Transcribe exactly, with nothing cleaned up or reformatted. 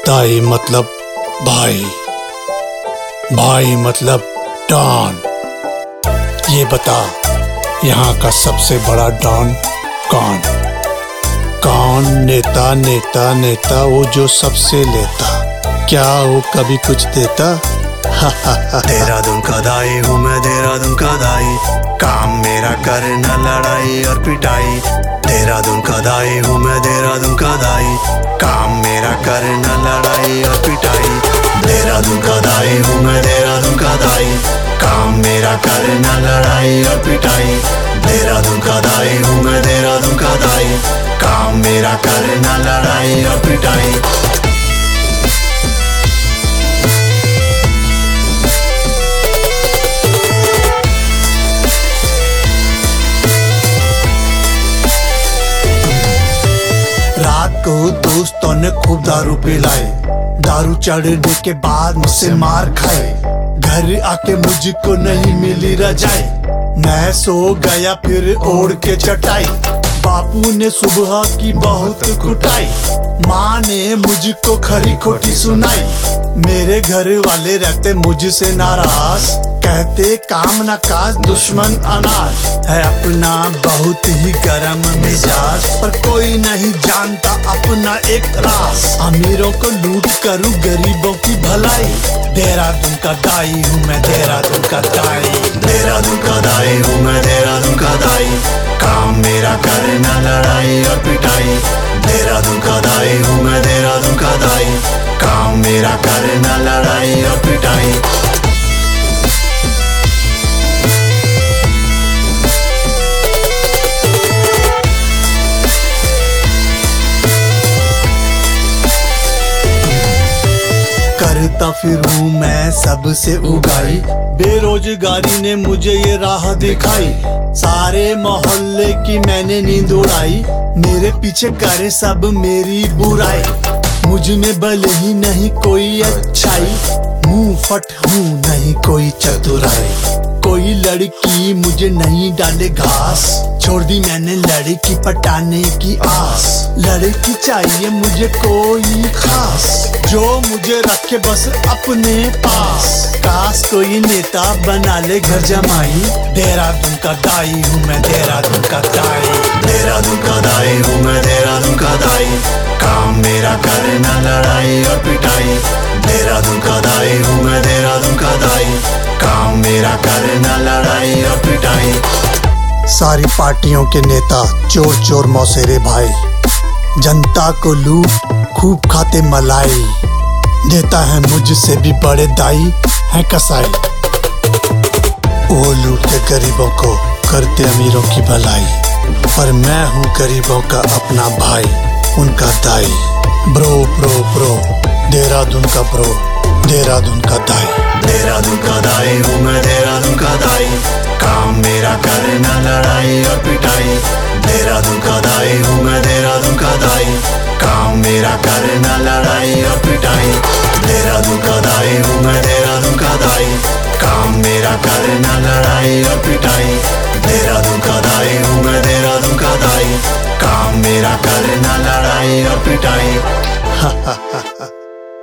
दाई मतलब भाई, भाई मतलब डॉन। ये बता, यहाँ का सबसे बड़ा डॉन कौन? कौन? नेता नेता नेता, वो जो सबसे लेता। क्या वो कभी कुछ देता? देहरादून का दाई हूँ मैं, देहरादून का दाई। काम मेरा करना लड़ाई और पिटाई। देहरादून का दाई हूँ मैं, देहरादून का दाई। काम मेरा करना लड़ाई और पिटाई। देहरादून का दाई हूँ मैं, देहरादून का दाई। काम मेरा करना लड़ाई और पिटाई। देहरादून का दाई हूँ मैं, देहरादून का दाई। काम मेरा करना लड़ाई और पिटाई। रात को दोस्तों ने खूब दारू पिलाई, दारू चढ़ने के बाद मुझसे मार खाए। घर आके मुझको नहीं मिली रजाई, मैं सो गया फिर ओढ़ के चटाई। बापू ने सुबह की बहुत कुटाई, माँ ने मुझको खरी खोटी सुनाई। मेरे घर वाले रहते मुझसे नाराज, कहते काम न काज दुश्मन अनाज। है अपना बहुत ही गरम मिजाज, पर कोई नहीं जानता अपना एक राज। अमीरों को लूट करूं गरीबों की भलाई। देहरादून का दाई हूँ मैं, देहरादून का दाई। देहरादून का दाई हूँ मैं, देहरादून का दाई। काम मेरा करना लड़ाई और पिटाई। देहरादून का दाई हूँ मैं, देहरादून का दाई। काम मेरा करना लड़ाई और पिटाई। करता फिरूं मैं सबसे उगाई, बेरोजगारी ने मुझे ये राह दिखाई। सारे मोहल्ले की मैंने नींद उड़ाई, मेरे पीछे करे सब मेरी बुराई। मुझ में भले ही नहीं कोई अच्छाई, मुंह फट हूँ नहीं कोई चतुराई। कोई लड़की मुझे नहीं डाले घास, छोड़ दी मैंने लड़की पटाने की आस। लड़की चाहिए मुझे कोई खास, जो मुझे रखे बस अपने पास। काश कोई नेता बना ले घर जमाई। देहरादून का दाई हूँ मैं, देहरादून का दाई। देहरादून का दाई हूँ मैं, देहरादून का दाई। काम मेरा करना लड़ाई और पिटाई। देहरादून का दाई हूँ मैं, देहरादून का दाई। काम मेरा करना लड़ाई और पिटाई। सारी पार्टियों के नेता चोर चोर मौसेरे भाई, जनता को लूट खूब खाते मलाई। देता है मुझसे भी बड़े दाई है कसाई, वो लूट के गरीबों को करते अमीरों की भलाई। पर मैं हूँ गरीबों का अपना भाई, उनका दाई। ब्रो ब्रो ब्रो, देहरादून का ब्रो, देहरादून का दाई। देहरादून का दाई हूँ मैं, देहरादून का दाई। काम मेरा करना लड़ाई और पिटाई। देहरादून का दाई हूँ मैं, देहरादून का दाई। काम मेरा करना लड़ाई और पिटाई। देहरादून का दाई हूँ मैं, देहरादून का दाई। काम मेरा करना लड़ाई और पिटाई। देहरादून का दाई हूँ मैं, देहरादून का दाई। काम मेरा करना लड़ाई और पिटाई।